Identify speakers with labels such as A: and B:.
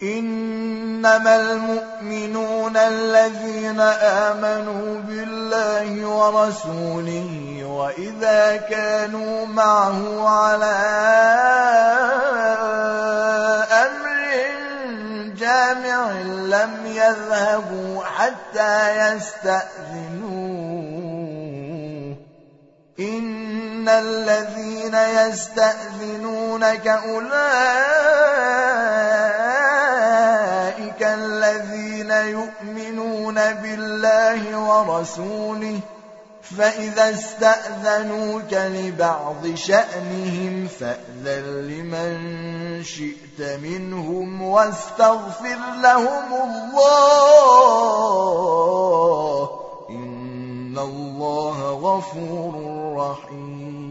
A: إنما المؤمنون الذين آمنوا بالله ورسوله وإذا كانوا معه على أمر جامع لم يذهبوا حتى يستأذنوه إن الذين يستأذنونك أولئك الذين يؤمنون بالله ورسوله فإذا استأذنوك لبعض شأنهم فأذن لمن شئت منهم واستغفر لهم الله إن الله غفور رحيم